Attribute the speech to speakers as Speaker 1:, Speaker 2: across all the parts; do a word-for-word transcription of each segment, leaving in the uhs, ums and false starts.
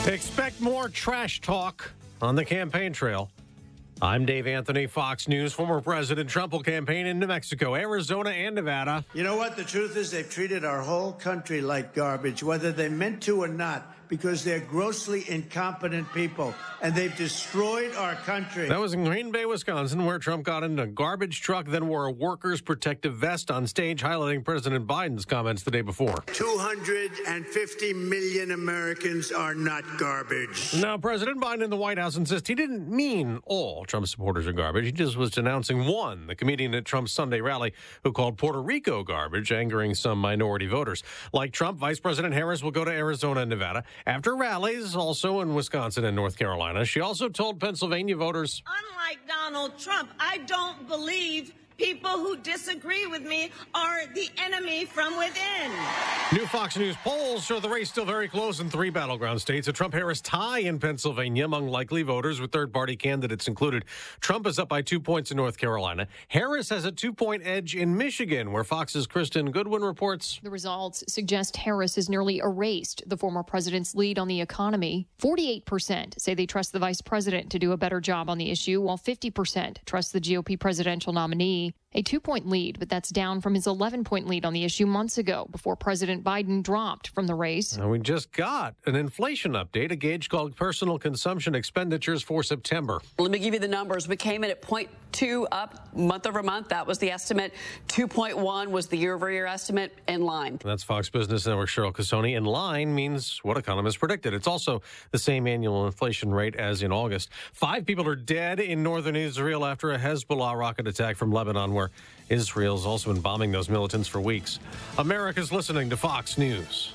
Speaker 1: Expect more trash talk on the campaign trail. I'm Dave Anthony, Fox News. Former President Trump will campaign in New Mexico, Arizona, and Nevada.
Speaker 2: You know what? The truth is they've treated our whole country like garbage, whether they meant to or not, because they're grossly incompetent people, and they've destroyed our country.
Speaker 1: That was in Green Bay, Wisconsin, where Trump got in a garbage truck, then wore a worker's protective vest on stage, highlighting President Biden's comments the day before.
Speaker 2: two hundred fifty million Americans are not garbage.
Speaker 1: Now, President Biden in the White House insists he didn't mean all Trump supporters are garbage. He just was denouncing one, the comedian at Trump's Sunday rally, who called Puerto Rico garbage, angering some minority voters. Like Trump, Vice President Harris will go to Arizona and Nevada after rallies, also in Wisconsin and North Carolina. She also told Pennsylvania voters,
Speaker 3: unlike Donald Trump, I don't believe people who disagree with me are the enemy from within.
Speaker 1: New Fox News polls show the race still very close in three battleground states. A Trump-Harris tie in Pennsylvania among likely voters, with third-party candidates included. Trump is up by two points in North Carolina. Harris has a two-point edge in Michigan, where Fox's Kristen Goodwin reports.
Speaker 4: The results suggest Harris has nearly erased the former president's lead on the economy. forty-eight percent say they trust the vice president to do a better job on the issue, while fifty percent trust the G O P presidential nominee. A two-point lead, but that's down from his eleven-point lead on the issue months ago before President Biden dropped from the race.
Speaker 1: And we just got an inflation update, a gauge called personal consumption expenditures for September.
Speaker 5: Let me give you the numbers. We came in at zero point two up month over month. That was the estimate. two point one was the year-over-year estimate, in line.
Speaker 1: That's Fox Business Network Cheryl Casoni. In line means what economists predicted. It's also the same annual inflation rate as in August. Five people are dead in northern Israel after a Hezbollah rocket attack from Lebanon, where Israel's also been bombing those militants for weeks. America's listening to Fox News.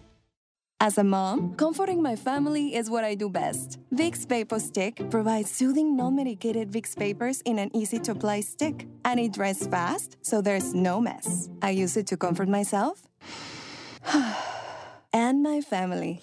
Speaker 6: As a mom, comforting my family is what I do best. Vicks VapoStick provides soothing, non-medicated Vicks vapors in an easy-to-apply stick. And it dries fast, so there's no mess. I use it to comfort myself and my family.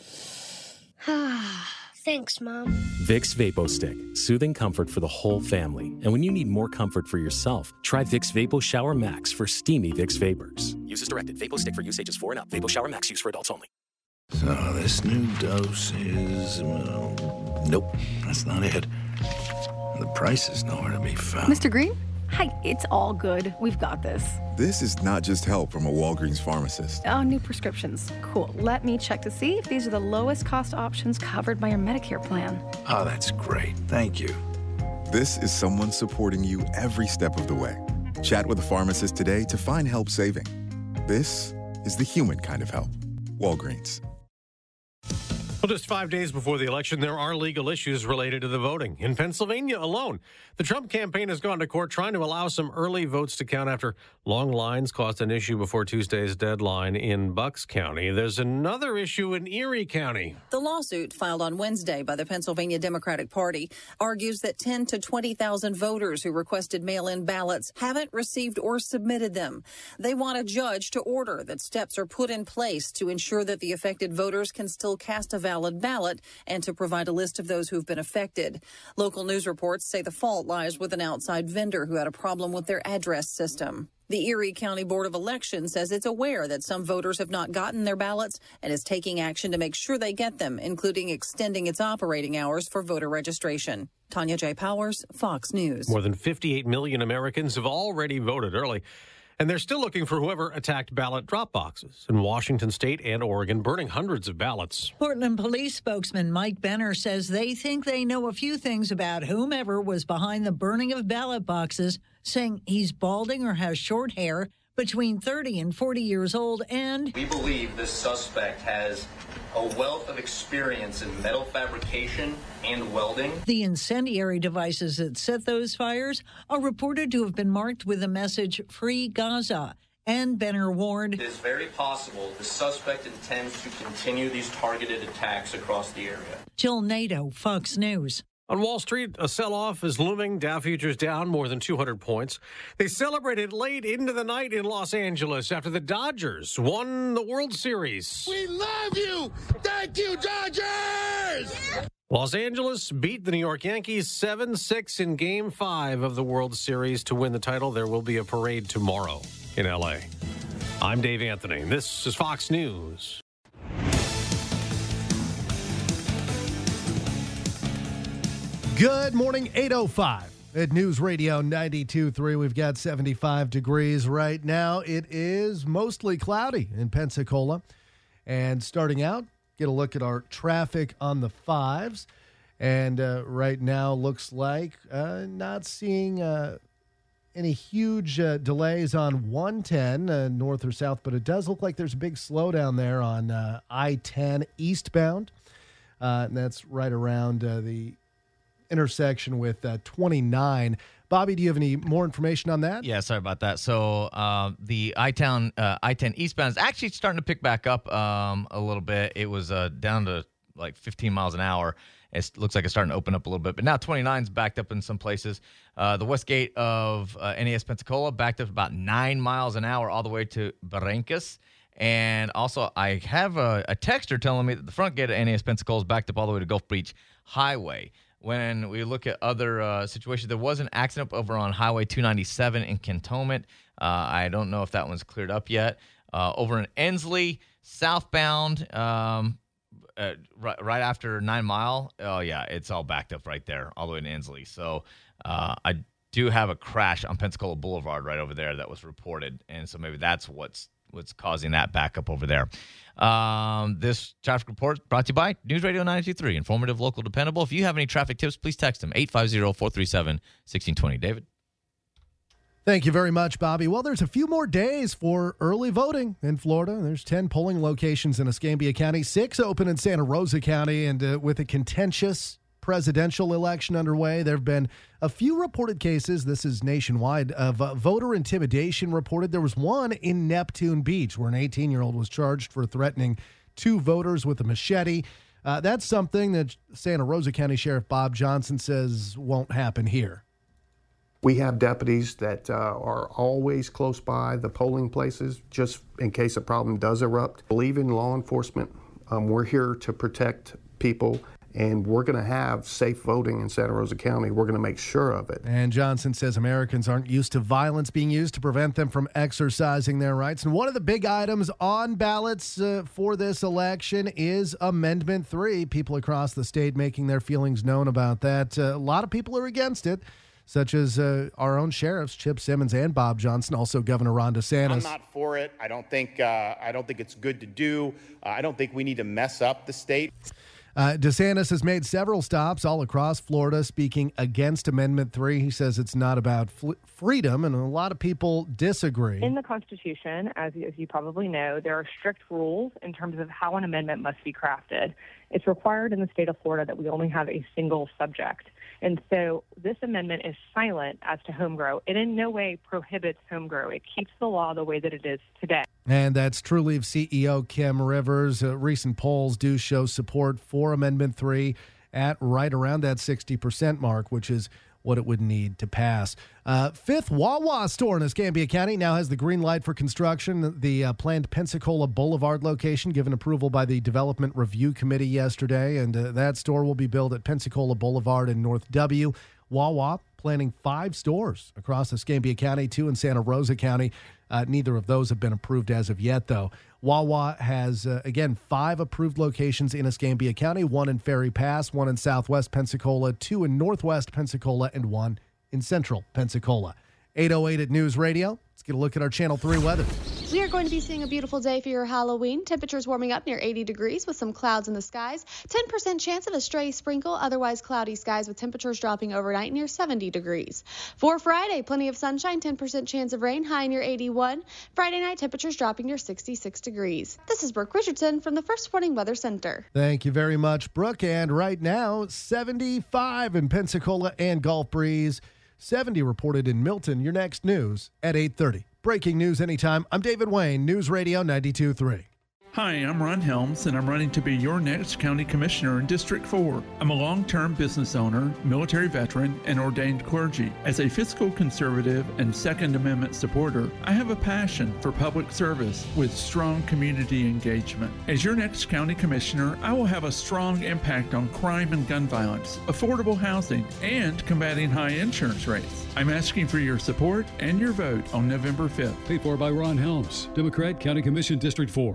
Speaker 7: Thanks, Mom.
Speaker 8: Vicks VapoStick, soothing comfort for the whole family. And when you need more comfort for yourself, try Vicks Vapo Shower Max for steamy Vicks vapors. Use as directed. VapoStick for use ages four and up. Vapo Shower Max, use for adults only.
Speaker 9: So this new dose is, well, nope, that's not it. The price is nowhere to be found.
Speaker 10: Mister Green? Hi, it's all good. We've got this.
Speaker 11: This is not just help from a Walgreens pharmacist.
Speaker 10: Oh, new prescriptions. Cool. Let me check to see if these are the lowest cost options covered by your Medicare plan.
Speaker 9: Oh, that's great. Thank you.
Speaker 11: This is someone supporting you every step of the way. Chat with a pharmacist today to find help saving. This is the human kind of help. Walgreens.
Speaker 1: Well, just five days before the election, there are legal issues related to the voting. In Pennsylvania alone, the Trump campaign has gone to court trying to allow some early votes to count after long lines caused an issue before Tuesday's deadline in Bucks County. There's another issue in Erie County.
Speaker 12: The lawsuit filed on Wednesday by the Pennsylvania Democratic Party argues that ten to twenty thousand voters who requested mail-in ballots haven't received or submitted them. They want a judge to order that steps are put in place to ensure that the affected voters can still cast a valid ballot and to provide a list of those who've been affected. Local news reports say the fault lies with an outside vendor who had a problem with their address system. The Erie County Board of Elections says it's aware that some voters have not gotten their ballots and is taking action to make sure they get them, including extending its operating hours for voter registration. Tanya J. Powers, Fox News.
Speaker 1: More than fifty-eight million Americans have already voted early, and they're still looking for whoever attacked ballot drop boxes in Washington state and Oregon, burning hundreds of ballots.
Speaker 13: Portland police spokesman Mike Benner says they think they know a few things about whomever was behind the burning of ballot boxes, saying he's balding or has short hair, between thirty and forty years old, and
Speaker 14: we believe this suspect has a wealth of experience in metal fabrication and welding.
Speaker 13: The incendiary devices that set those fires are reported to have been marked with the message "Free Gaza." And Benner warned,
Speaker 14: it is very possible the suspect intends to continue these targeted attacks across the area.
Speaker 13: Jill Nato, Fox News.
Speaker 1: On Wall Street, a sell-off is looming. Dow futures down more than two hundred points. They celebrated late into the night in Los Angeles after the Dodgers won the World Series.
Speaker 15: We love you! Thank you, Dodgers!
Speaker 1: Los Angeles beat the New York Yankees seven six in Game five of the World Series to win the title. There will be a parade tomorrow in L A. I'm Dave Anthony. This is Fox News.
Speaker 7: Good morning, eight oh five at News Radio ninety-two point three. We've got seventy-five degrees right now. It is mostly cloudy in Pensacola. And starting out, get a look at our traffic on the fives. And uh, right now looks like uh, not seeing uh, any huge uh, delays on one ten uh, north or south, but it does look like there's a big slowdown there on uh, I ten eastbound. Uh, and that's right around uh, the intersection with uh, twenty-nine. Bobby, do you have any more information on that?
Speaker 16: Yeah, sorry about that. So uh, the I-town, uh, I ten eastbound is actually starting to pick back up um, a little bit. It was uh, down to like fifteen miles an hour. It looks like it's starting to open up a little bit. But now twenty-nine is backed up in some places. Uh, the west gate of uh, N A S Pensacola backed up about nine miles an hour all the way to Barrancas. And also, I have a, a texter telling me that the front gate of N A S Pensacola is backed up all the way to Gulf Breach Highway. When we look at other uh, situations, there was an accident over on Highway two ninety-seven in Cantonment. Uh, I don't know if that one's cleared up yet. Uh, over in Ensley, southbound, um, uh, right, right after Nine Mile, oh, yeah, it's all backed up right there, all the way to Ensley. So uh, I do have a crash on Pensacola Boulevard right over there that was reported, and so maybe that's what's what's causing that backup over there. Um, this traffic report brought to you by News Radio ninety-two point three, informative, local, dependable. If you have any traffic tips, please text them, eight five zero, four three seven, one six two zero. David?
Speaker 7: Thank you very much, Bobby. Well, there's a few more days for early voting in Florida. There's ten polling locations in Escambia County, six open in Santa Rosa County, and uh, with a contentious presidential election underway, there have been a few reported cases, this is nationwide, of uh, voter intimidation reported. There was one in Neptune Beach where an eighteen-year-old was charged for threatening two voters with a machete. Uh, that's something that Santa Rosa County Sheriff Bob Johnson says won't happen here.
Speaker 17: We have deputies that uh, are always close by the polling places just in case a problem does erupt. Believe in law enforcement. Um, we're here to protect people. And we're going to have safe voting in Santa Rosa County. We're going to make sure of it.
Speaker 7: And Johnson says Americans aren't used to violence being used to prevent them from exercising their rights. And one of the big items on ballots uh, for this election is Amendment three. People across the state making their feelings known about that. Uh, a lot of people are against it, such as uh, our own sheriffs, Chip Simmons and Bob Johnson, also Governor Ron DeSantis.
Speaker 18: I'm not for it. I don't think, uh, I don't think it's good to do. Uh, I don't think we need to mess up the state.
Speaker 7: Uh, DeSantis has made several stops all across Florida speaking against Amendment three. He says it's not about fl- freedom, and a lot of people disagree.
Speaker 19: In the Constitution, as you, as you probably know, there are strict rules in terms of how an amendment must be crafted. It's required in the state of Florida that we only have a single subject. And so this amendment is silent as to home grow. It in no way prohibits home grow. It keeps the law the way that it is today.
Speaker 7: And that's TrueLeaf C E O Kim Rivers. Uh, recent polls do show support for Amendment three at right around that sixty percent mark, which is what it would need to pass. Uh, fifth Wawa store in Escambia County now has the green light for construction. The uh, planned Pensacola Boulevard location given approval by the Development Review Committee yesterday, and uh, that store will be built at Pensacola Boulevard in North W. Wawa planning five stores across Escambia County, two in Santa Rosa County. Uh, neither of those have been approved as of yet, though. Wawa has, uh, again, five approved locations in Escambia County, one in Ferry Pass, one in southwest Pensacola, two in northwest Pensacola, and one in central Pensacola. eight oh eight at News Radio. Let's get a look at our Channel three weather.
Speaker 20: We are going to be seeing a beautiful day for your Halloween. Temperatures warming up near eighty degrees with some clouds in the skies. ten percent chance of a stray sprinkle, otherwise cloudy skies with temperatures dropping overnight near seventy degrees. For Friday, plenty of sunshine, ten percent chance of rain, high near eighty-one. Friday night, temperatures dropping near sixty-six degrees. This is Brooke Richardson from the First Warning Weather Center.
Speaker 7: Thank you very much, Brooke. And right now, seventy-five in Pensacola and Gulf Breeze. seventy reported in Milton. Your next news at eight thirty. Breaking news anytime. I'm David Wayne, News Radio ninety-two point three.
Speaker 21: Hi, I'm Ron Helms, and I'm running to be your next county commissioner in District four. I'm a long-term business owner, military veteran, and ordained clergy. As a fiscal conservative and Second Amendment supporter, I have a passion for public service with strong community engagement. As your next county commissioner, I will have a strong impact on crime and gun violence, affordable housing, and combating high insurance rates. I'm asking for your support and your vote on November fifth.
Speaker 22: Paid for by Ron Helms, Democrat, County Commission, District four.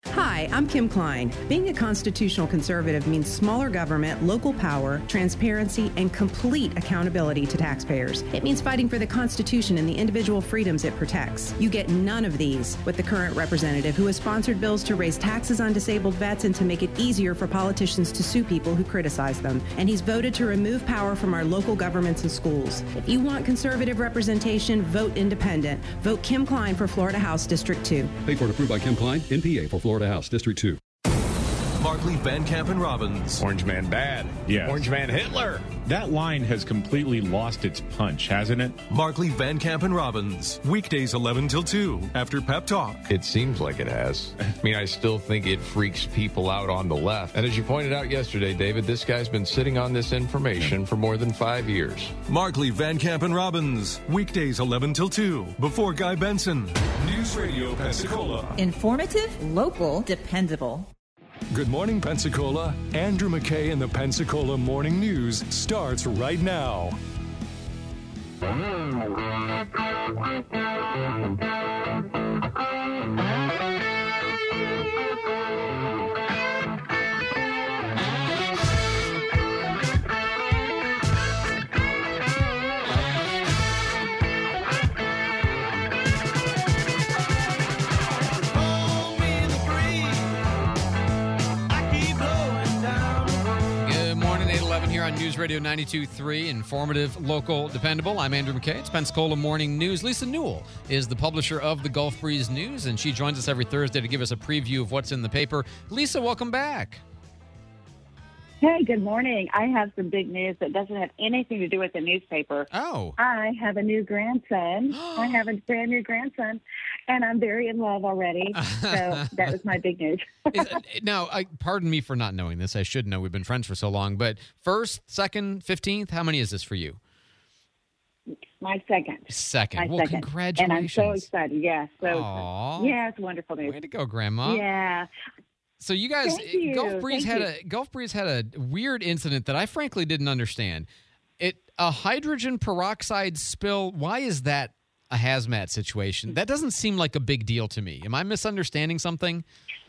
Speaker 2: Hi, I'm Kim Klein. Being a constitutional conservative means smaller government, local power, transparency, and complete accountability to taxpayers. It means fighting for the Constitution and the individual freedoms it protects. You get none of these with the current representative who has sponsored bills to raise taxes on disabled vets and to make it easier for politicians to sue people who criticize them. And he's voted to remove power from our local governments and schools. If you want conservative representation, vote independent. Vote Kim Klein for Florida House District two.
Speaker 22: Paid for and approved by Kim Klein, N P A for Florida House District two.
Speaker 23: Markley, Van Camp, and Robbins.
Speaker 24: Orange Man bad.
Speaker 23: Yes.
Speaker 24: Orange Man Hitler. That line has completely lost its punch, hasn't it?
Speaker 23: Markley, Van Camp, and Robbins. Weekdays eleven till two after Pep Talk.
Speaker 25: It seems like it has. I mean, I still think it freaks people out on the left. And as you pointed out yesterday, David, this guy's been sitting on this information for more than five years.
Speaker 23: Markley, Van Camp, and Robbins. Weekdays eleven till two before Guy Benson. News Radio Pensacola.
Speaker 26: Informative, local, dependable.
Speaker 23: Good morning, Pensacola. Andrew McKay in the Pensacola Morning News starts right now.
Speaker 27: Here on News Radio ninety-two point three, informative, local, dependable. I'm Andrew McKay. It's Pensacola Morning News. Lisa Newell is the publisher of the Gulf Breeze News, and she joins us every Thursday to give us a preview of what's in the paper. Lisa, welcome back.
Speaker 28: Hey, good morning. I have some big news that doesn't have anything to do with the newspaper.
Speaker 27: Oh.
Speaker 28: I have a new grandson. I have a brand new grandson, and I'm very in love already. So that was my big news.
Speaker 27: Is, now, I, pardon me for not knowing this. I should know. We've been friends for so long. But first, second, fifteenth, how many is this for you?
Speaker 28: My second.
Speaker 27: Second.
Speaker 28: My
Speaker 27: well,
Speaker 28: second.
Speaker 27: Congratulations.
Speaker 28: And I'm so excited. Yeah, so
Speaker 27: Aww.
Speaker 28: excited. Yeah, it's wonderful news.
Speaker 27: Way to go, Grandma.
Speaker 28: Yeah.
Speaker 27: So you guys,
Speaker 28: Thank you.
Speaker 27: Gulf Breeze
Speaker 28: Thank
Speaker 27: had
Speaker 28: you.
Speaker 27: a Gulf Breeze had a weird incident that I frankly didn't understand. It a hydrogen peroxide spill. Why is that a hazmat situation? That doesn't seem like a big deal to me. Am I misunderstanding something?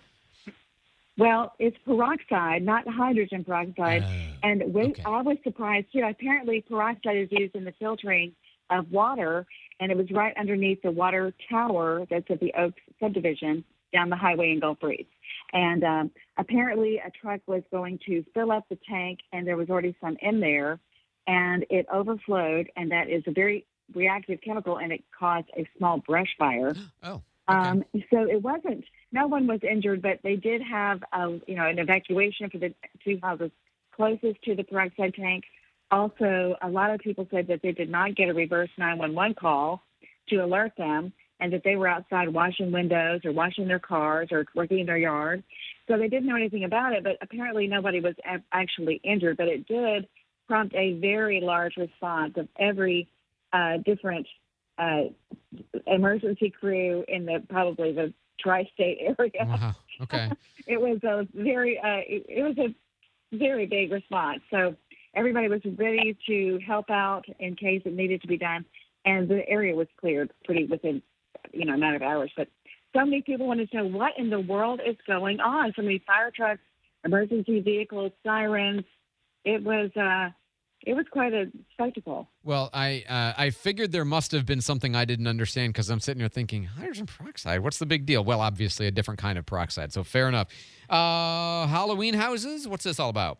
Speaker 28: Well, it's peroxide, not hydrogen peroxide.
Speaker 27: Uh,
Speaker 28: and we,
Speaker 27: okay.
Speaker 28: I was surprised, too. Apparently, peroxide is used in the filtering of water, and it was right underneath the water tower that's at the Oaks subdivision down the highway in Gulf Breeze. And um, apparently, a truck was going to fill up the tank, and there was already some in there, and it overflowed, and that is a very reactive chemical, and it caused a small brush fire.
Speaker 27: Oh, okay.
Speaker 28: Um, so it wasn't, no one was injured, but they did have, a, you know, an evacuation for the two houses closest to the peroxide tank. Also, a lot of people said that they did not get a reverse nine one one call to alert them, and that they were outside washing windows or washing their cars or working in their yard. So they didn't know anything about it, but apparently nobody was a- actually injured. But it did prompt a very large response of every uh, different uh, emergency crew in the probably the tri-state area.
Speaker 27: Wow. Okay.
Speaker 28: It was a very uh, it, it was a very big response. So everybody was ready to help out in case it needed to be done, and the area was cleared pretty within you know a matter of hours. But so many people wanted to know what in the world is going on. So many fire trucks, emergency vehicles, sirens. It was uh, it was quite a spectacle.
Speaker 27: Well, I uh, I figured there must have been something I didn't understand because I'm sitting here thinking, hydrogen peroxide, what's the big deal? Well, obviously a different kind of peroxide, so fair enough. Uh, Halloween houses, what's this all about?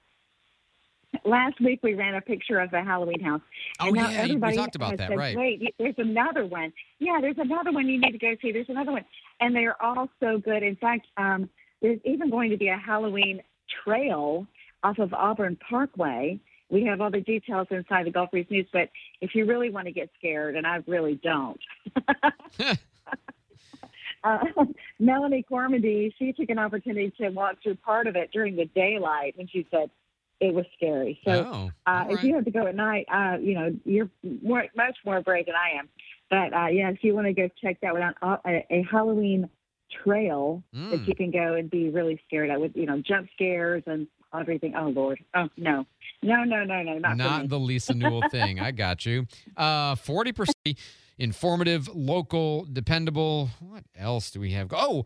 Speaker 28: Last week we ran a picture of the Halloween house.
Speaker 27: Oh,
Speaker 28: and now
Speaker 27: yeah, we
Speaker 28: everybody
Speaker 27: talked about
Speaker 28: has
Speaker 27: that,
Speaker 28: said,
Speaker 27: right.
Speaker 28: Wait, there's another one. Yeah, there's another one you need to go see. There's another one. And they're all so good. In fact, um, there's even going to be a Halloween trail off of Auburn Parkway. We have all the details inside the Gulf Breeze News, but if you really want to get scared, and I really don't, uh, Melanie Cormody, she took an opportunity to walk through part of it during the daylight, and she said it was scary. So
Speaker 27: oh,
Speaker 28: uh, if
Speaker 27: right.
Speaker 28: you have to go at night, uh, you know, you're more, much more brave than I am. But, uh, yeah, if you want to go check that one out, uh, a, a Halloween trail
Speaker 27: Mm.
Speaker 28: that you can go and be really scared at with, you know, jump scares and everything. Oh, Lord. Oh, no. No, no, no, no, not, for
Speaker 27: Not
Speaker 28: me.
Speaker 27: the Lisa Newell thing. I got you. Uh, forty percent informative, local, dependable. What else do we have? Oh,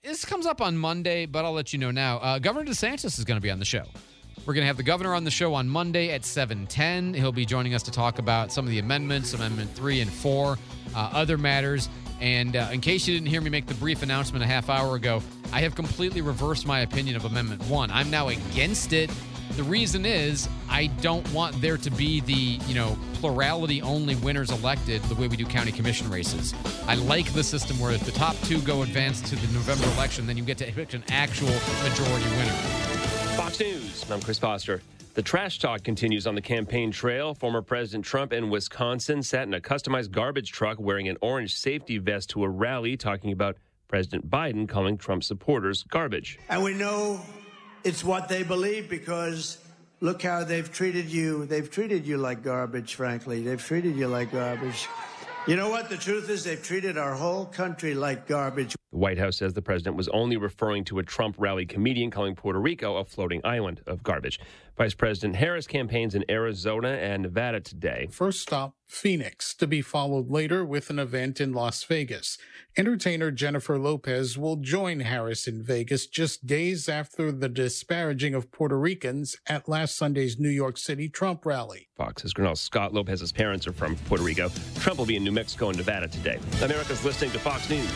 Speaker 27: this comes up on Monday, but I'll let you know now. Uh, Governor DeSantis is going to be on the show. We're going to have the governor on the show on Monday at seven ten. He'll be joining us to talk about some of the amendments, Amendment three and four, uh, other matters. And uh, in case you didn't hear me make the brief announcement a half hour ago, I have completely reversed my opinion of Amendment one. I'm now against it. The reason is I don't want there to be the, you know, plurality-only winners elected the way we do county commission races. I like the system where if the top two go advance to the November election, then you get to pick an actual majority winner.
Speaker 3: Fox News, I'm Chris Foster. The trash talk continues on the campaign trail. Former President Trump in Wisconsin sat in a customized garbage truck wearing an orange safety vest to a rally talking about President Biden calling Trump supporters garbage.
Speaker 4: And we know it's what they believe because look how they've treated you. They've treated you like garbage, frankly. They've treated you like garbage. You know what? The truth is they've treated our whole country like garbage.
Speaker 3: The White House says the president was only referring to a Trump rally comedian calling Puerto Rico a floating island of garbage. Vice President Harris campaigns in Arizona and Nevada today.
Speaker 5: First stop, Phoenix, to be followed later with an event in Las Vegas. Entertainer Jennifer Lopez will join Harris in Vegas just days after the disparaging of Puerto Ricans at last Sunday's New York City Trump rally.
Speaker 3: Fox's Grinnell Scott Lopez's parents are from Puerto Rico. Trump will be in New Mexico and Nevada today. America's listening to Fox News.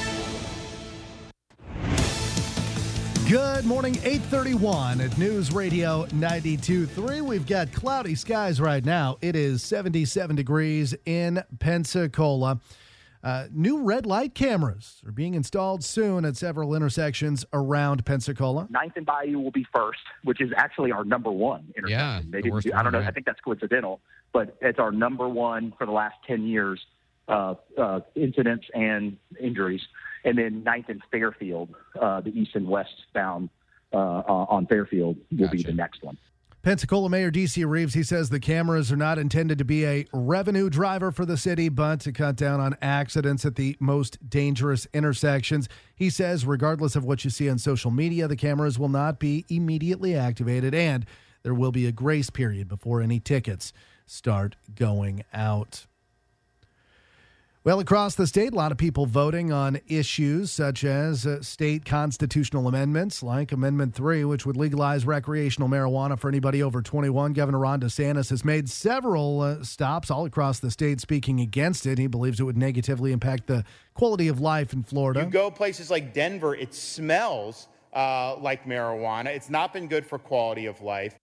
Speaker 7: Good morning, eight thirty-one at News Radio ninety-two point three. We've got cloudy skies right now. It is seventy-seven degrees in Pensacola. Uh, new red light cameras are being installed soon at several intersections around Pensacola.
Speaker 6: Ninth and Bayou will be first, which is actually our number one intersection.
Speaker 27: Yeah,
Speaker 6: they
Speaker 27: the
Speaker 6: didn't
Speaker 27: worst
Speaker 6: do, I don't know.
Speaker 27: one, right?
Speaker 6: I think that's coincidental, but it's our number one for the last ten years, uh, uh, incidents and injuries. And then ninth and Fairfield, uh, the east and westbound uh, on Fairfield will
Speaker 27: Gotcha.
Speaker 6: be the next one.
Speaker 7: Pensacola Mayor D C Reeves, he says the cameras are not intended to be a revenue driver for the city, but to cut down on accidents at the most dangerous intersections. He says regardless of what you see on social media, the cameras will not be immediately activated, and there will be a grace period before any tickets start going out. Well, across the state, a lot of people voting on issues such as uh, state constitutional amendments like Amendment three, which would legalize recreational marijuana for anybody over twenty-one. Governor Ron DeSantis has made several uh, stops all across the state speaking against it. He believes it would negatively impact the quality of life in Florida.
Speaker 18: You go places like Denver, it smells uh, like marijuana. It's not been good for quality of life.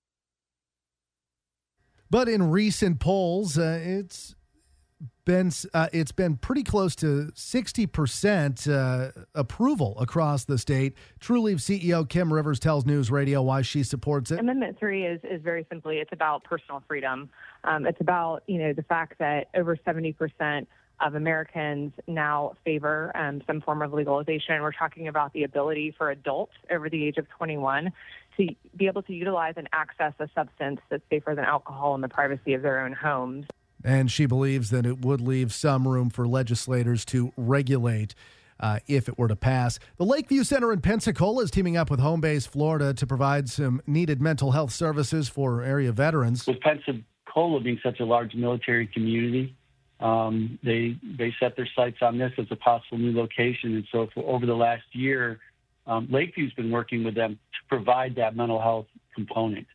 Speaker 7: But in recent polls, uh, it's been uh, it's been pretty close to sixty percent uh, approval across the state. TrueLeaf C E O Kim Rivers tells News Radio why she supports it.
Speaker 19: Amendment three is, is very simply, it's about personal freedom. Um, it's about, you know, the fact that over seventy percent of Americans now favor um, some form of legalization. We're talking about the ability for adults over the age of twenty-one to be able to utilize and access a substance that's safer than alcohol in the privacy of their own homes.
Speaker 7: And she believes that it would leave some room for legislators to regulate uh, if it were to pass. The Lakeview Center in Pensacola is teaming up with Homebase Florida to provide some needed mental health services for area veterans.
Speaker 8: With Pensacola being such a large military community, um, they they set their sights on this as a possible new location. And so for over the last year, um, Lakeview's been working with them to provide that mental health component.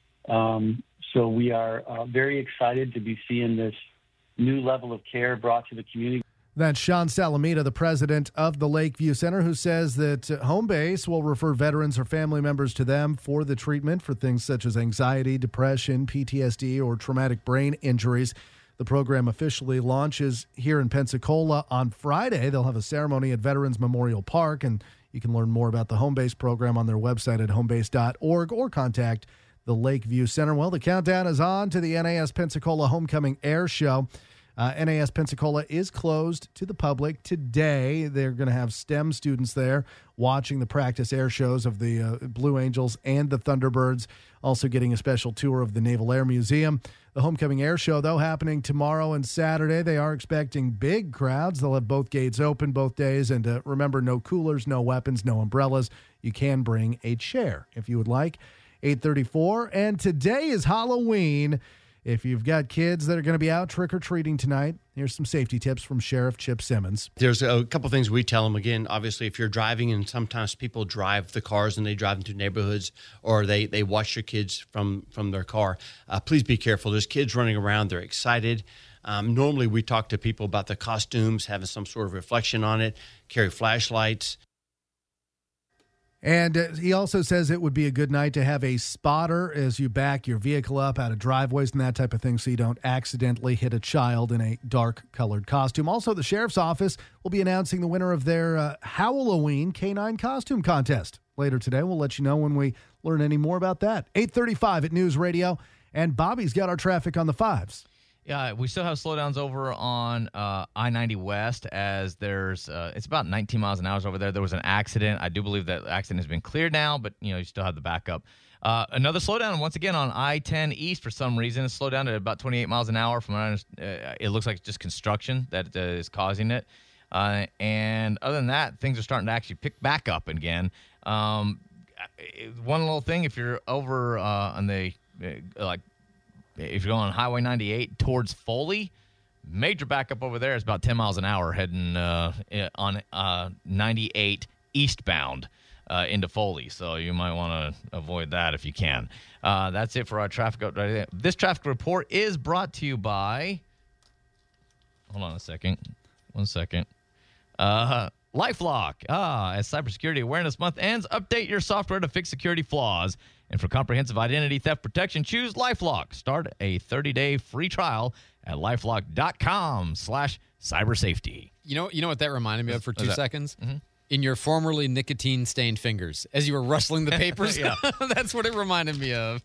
Speaker 8: Um, So we are uh, very excited to be seeing this new level of care brought to the community.
Speaker 7: That's Sean Salamita, the president of the Lakeview Center, who says that uh, Homebase will refer veterans or family members to them for the treatment for things such as anxiety, depression, P T S D, or traumatic brain injuries. The program officially launches here in Pensacola on Friday. They'll have a ceremony at Veterans Memorial Park, and you can learn more about the Homebase program on their website at homebase dot org or contact the Lakeview Center. Well, the countdown is on to the N A S Pensacola Homecoming Air Show. Uh, N A S Pensacola is closed to the public today. They're going to have STEM students there watching the practice air shows of the uh, Blue Angels and the Thunderbirds, also getting a special tour of the Naval Air Museum. The Homecoming Air Show, though, happening tomorrow and Saturday. They are expecting big crowds. They'll have both gates open both days. And uh, remember, no coolers, no weapons, no umbrellas. You can bring a chair if you would like. eight thirty-four, and today is Halloween. if you've got kids that are going to be out trick-or-treating tonight, here's some safety tips from Sheriff Chip Simmons.
Speaker 1: There's a couple things we tell them. Again, obviously, if you're driving, and sometimes people drive the cars and they drive into neighborhoods, or they, they watch their kids from, from their car, uh, please be careful. There's kids running around. They're excited. Um, normally, we talk to people about the costumes, having some sort of reflection on it, carry flashlights.
Speaker 7: And uh, he also says it would be a good night to have a spotter as you back your vehicle up out of driveways and that type of thing so you don't accidentally hit a child in a dark-colored costume. Also, the Sheriff's Office will be announcing the winner of their uh, Halloween Canine Costume Contest later today. We'll let you know when we learn any more about that. eight thirty-five at News Radio, and Bobby's got our traffic on the fives.
Speaker 16: Yeah, we still have slowdowns over on uh, I ninety West as there's uh, it's about nineteen miles an hour over there. There was an accident. I do believe that accident has been cleared now, but you know you still have the backup. Uh, another slowdown once again on I ten East for some reason. It's slowed down to about twenty-eight miles an hour. From what I understand, uh, it looks like it's just construction that uh, is causing it. Uh, and other than that, things are starting to actually pick back up again. Um, one little thing, if you're over uh, on the uh, like. If you're going on Highway ninety-eight towards Foley, major backup over there is about ten miles an hour heading uh, on uh, ninety-eight eastbound uh, into Foley. So you might want to avoid that if you can. Uh, that's it for our traffic update. This traffic report is brought to you by, hold on a second, one second. Uh, LifeLock. Ah, as Cybersecurity Awareness Month ends, update your software to fix security flaws. And for comprehensive identity theft protection, choose LifeLock. Start a thirty-day free trial at lifelock.com slash cybersafety.
Speaker 27: You know, you know what that reminded me of for two seconds?
Speaker 16: Mm-hmm.
Speaker 27: In your formerly nicotine-stained fingers, as you were rustling the papers. That's what it reminded me of.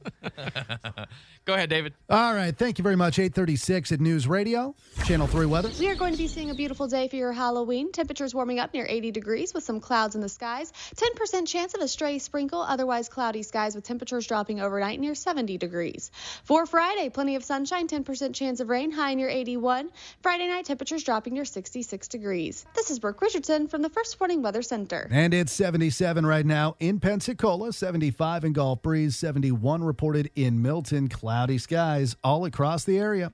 Speaker 16: Go ahead, David.
Speaker 7: All right. Thank you very much. eight thirty-six at News Radio, Channel three weather.
Speaker 20: We are going to be seeing a beautiful day for your Halloween. Temperatures warming up near eighty degrees with some clouds in the skies. ten percent chance of a stray sprinkle, otherwise cloudy skies with temperatures dropping overnight near seventy degrees. For Friday, plenty of sunshine, ten percent chance of rain, high near eighty-one. Friday night, temperatures dropping near sixty-six degrees. This is Brooke Richardson from the First Warning Weather Center.
Speaker 7: And it's seventy-seven right now in Pensacola, seventy-five in Gulf Breeze, seventy-one reported in Milton. Cloudy skies all across the area.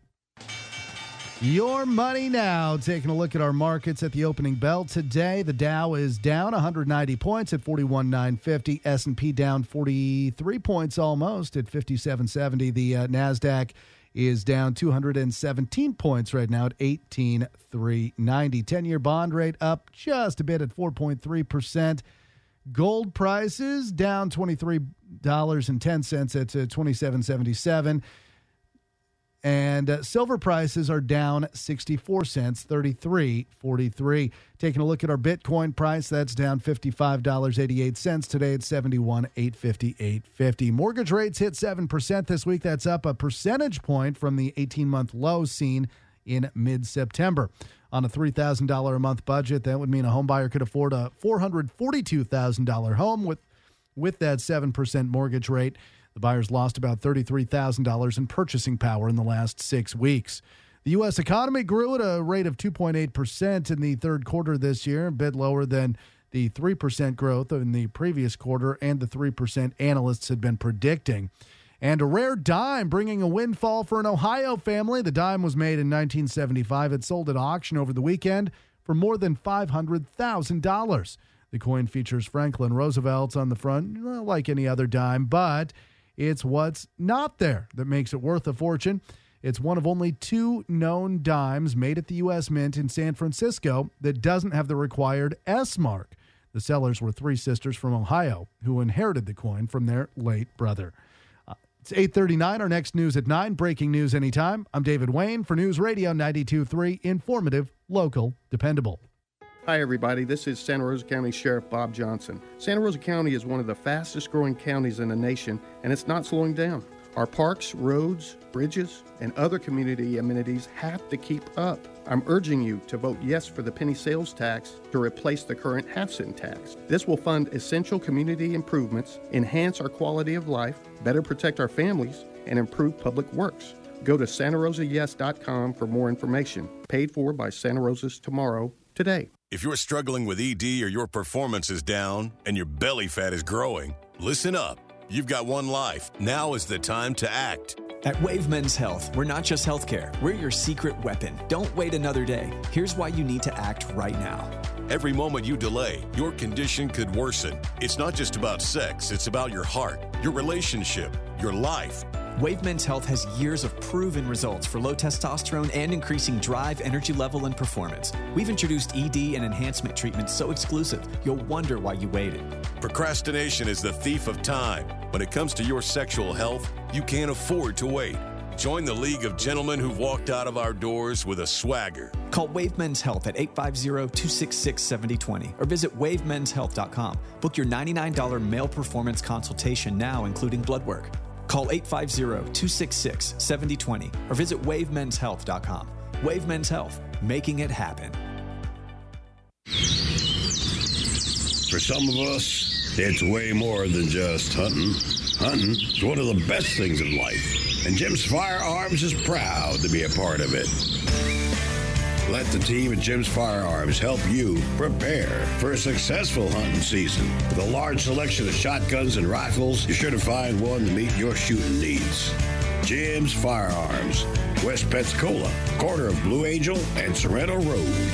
Speaker 7: Your money now. Taking a look at our markets at the opening bell today. The Dow is down one hundred ninety points at forty-one nine fifty. S and P down forty-three points almost at fifty-seven seventy. The uh, NASDAQ is down two hundred seventeen points right now at eighteen three ninety. ten-year bond rate up just a bit at four point three percent. Gold prices down twenty-three dollars and ten cents at uh, twenty-seven seventy-seven. And uh, silver prices are down sixty-four cents, thirty-three forty-three. Taking a look at our Bitcoin price, that's down fifty-five dollars and eighty-eight cents. Today it's seventy-one thousand eight hundred fifty-eight dollars and fifty cents. Mortgage rates hit seven percent this week. That's up a percentage point from the eighteen-month low seen in mid-September. On a three thousand dollars a month budget, that would mean a home buyer could afford a four hundred forty-two thousand dollars home with, with that seven percent mortgage rate. The buyers lost about thirty-three thousand dollars in purchasing power in the last six weeks. The U S economy grew at a rate of two point eight percent in the third quarter this year, a bit lower than the three percent growth in the previous quarter and the three percent analysts had been predicting. And a rare dime bringing a windfall for an Ohio family. The dime was made in nineteen seventy-five. It sold at auction over the weekend for more than five hundred thousand dollars. The coin features Franklin Roosevelt on the front, like any other dime, but it's what's not there that makes it worth a fortune. It's one of only two known dimes made at the U S Mint in San Francisco that doesn't have the required S mark. The sellers were three sisters from Ohio who inherited the coin from their late brother. Uh, it's eight thirty-nine. Our next news at nine. Breaking news anytime. I'm David Wayne for News Radio ninety-two point three. Informative, local, dependable.
Speaker 17: Hi, everybody. This is Santa Rosa County Sheriff Bob Johnson. Santa Rosa County is one of the fastest growing counties in the nation, and it's not slowing down. Our parks, roads, bridges, and other community amenities have to keep up. I'm urging you to vote yes for the penny sales tax to replace the current half-cent tax. This will fund essential community improvements, enhance our quality of life, better protect our families, and improve public works. Go to Santa Rosa Yes dot com for more information. Paid for by Santa Rosa's Tomorrow today.
Speaker 9: If you're struggling with E D or your performance is down and your belly fat is growing, listen up. You've got one life. Now is the time to act.
Speaker 2: At Wave Men's Health, we're not just healthcare, we're your secret weapon. Don't wait another day. Here's why you need to act right now.
Speaker 9: Every moment you delay, your condition could worsen. It's not just about sex, it's about your heart, your relationship, your life.
Speaker 2: Wave Men's Health has years of proven results for low testosterone and increasing drive, energy level, and performance. We've introduced E D and enhancement treatments so exclusive, you'll wonder why you waited.
Speaker 9: Procrastination is the thief of time. When it comes to your sexual health, you can't afford to wait. Join the League of Gentlemen who've walked out of our doors with a swagger.
Speaker 2: Call Wave Men's Health at eight five zero, two six six, seven zero two zero or visit wave mens health dot com. Book your ninety-nine dollars male performance consultation now, including blood work. Call eight five zero, two six six, seven zero two zero or visit wave mens health dot com. Wave Men's Health, making it happen.
Speaker 10: For some of us, it's way more than just hunting. Hunting is one of the best things in life, and Jim's Firearms is proud to be a part of it. Let the team at Jim's Firearms help you prepare for a successful hunting season. With a large selection of shotguns and rifles, you're sure to find one to meet your shooting needs. Jim's Firearms, West Pensacola, corner of Blue Angel and Sorrento Road.